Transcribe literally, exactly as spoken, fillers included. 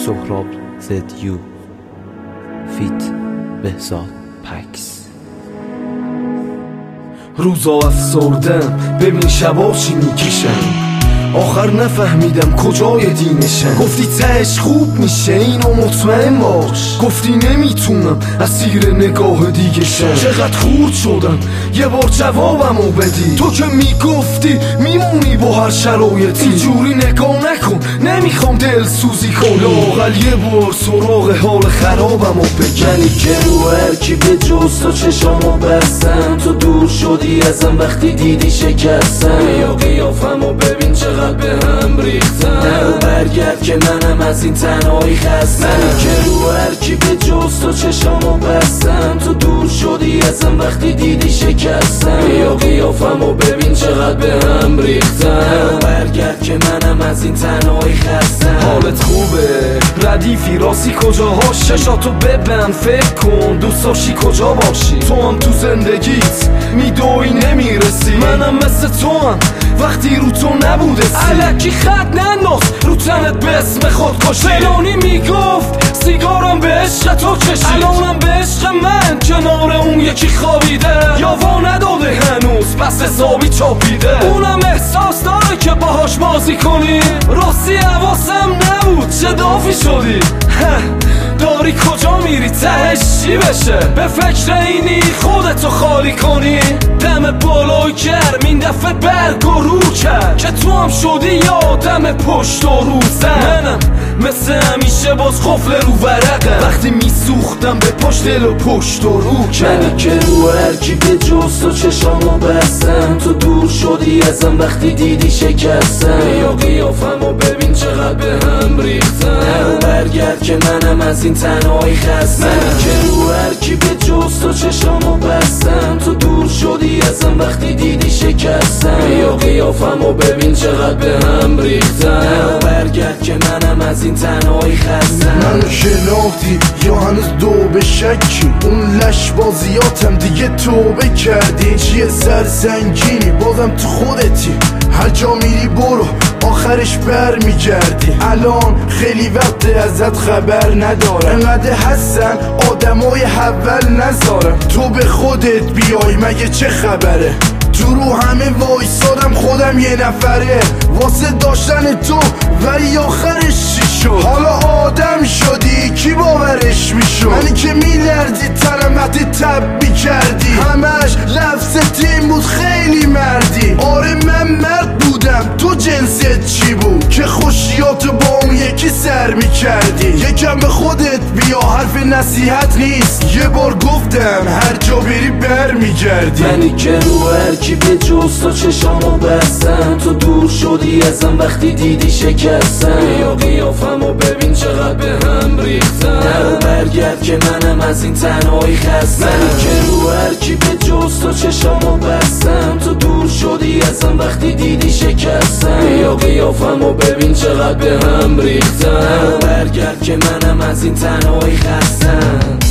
سهراب زدیو فیت بهزاد پکس. روزا افسردم ببین شبا چی میکشم، آخر نفهمیدم کجای دینشم. گفتی تهش خوب میشه اینو مطمئن باش، گفتی نمیتونم اسیر نگاه دیگه شم. چقدر خورد شدم یه بار جوابمو بدی، تو که میگفتی میمونی با هر شرایطی. اینجوری نگاه نکن نمیخوام دل سوزی کنی، لااقل یه بار سراغ حال خرابمو بگنی. که رو هرکی به جز تو چشامو بستم، تو دور شدی ازم وقتی دیدی شکستم. یا قیافمو ببین چقدر به هم ریختم، نرو برگرد که منم از این تنهایی خستم. من که رو هرکی به جز تو چشامو بستم، تو دور شدی ازم وقتی دیدی شکستم. یا قیافمو ببین چقدر به هم ریختم، نرو برگرد که منم از این تنهایی خستم. حالت خوبه؟ ردیفی راستی کجاها؟ ششاتو ببند فکر کن دوست داشتی کجا باشی. تو هم تو زندگیت میدوی نمیرسی، منم مثل تو هم وقتی رو تو نبوده سی. الکی خط ننداز رو تنت به اسم خودکشی. فلانی میگفت سیگارم به عشق تو کشید، الانم به عشق من کنار اون یکی خوابیده. یا وا نداده هنوز پس حسابی چاپیده، اونم احساس داره که باهاش بازی کنی. راستی حواسم نبود چه دافی شدی، داری کجا میری تهش چی بشه؟ به فکر اینی خودتو خالی کنی. دم بالای کرم این دفعه برگ و رو کرد که تو هم شدی یادم پشت و روزم. منم مثل همیشه باز خفل رو ورقم، وقتی میسوختم به پشت دل و پشت و رو کرد. منی که رو هرکی به جز تو چشامو بستم، تو دور شدی ازم وقتی دیدی شکستم. یا قیافمو ببین چقدر به هم ریختم، نرو برگرد که منم از این تنهایی خستم. منی که رو هرکی به جز تو چشامو بستم، تو دور شدی ازم وقتی دیدی شکستم. یا قیافمو ببین چقدر به هم ریختم، نرو برگرد که منم از این تنهایی خستم. من شناختی یا هنوز دو به شکی، اون لش بازیاتم دیگه توبه کردی. چیه سرسنگینی بازم تو خودتی، هر جا میری برو آخرش بر میگردی. الان خیلی وقت ازت خبر ندارم، انقدر هستن آدمای حول نذارم. تو به خودت بیای مگه چه خبره؟ تو رو همه وایسادم خودم یه نفره واسه داشتن تو، ولی آخرش چی شد؟ حالا آدم شدی کی باورش میشد؟ منی که میلردی تنم وقتی تب میکردی، همش لفظ تیم بود خیلی مردی. آره من مرد بودم تو جنست چی بود که خوشیاتو با اون یکی سر میکردی؟ یکم به خودت بیا حرف نصیحت نیست، یه بار گفتم هر جا بری بر میگردی. منی که رو هرکی به جز تو چشامو بستم، تو دور شدی ازم وقتی دیدی شکستم. یا قیافمو ببین چقدر به هم ریختم، نرو برگرد که منم از این تنهایی خستم. منی که رو هرکی به جز تو چشامو بستم، تو دور شدی ازم وقتی دیدی شکستم. یا قیافمو ببین چقدر به هم ریختم، نرو برگرد که منم از این تنهایی خستم.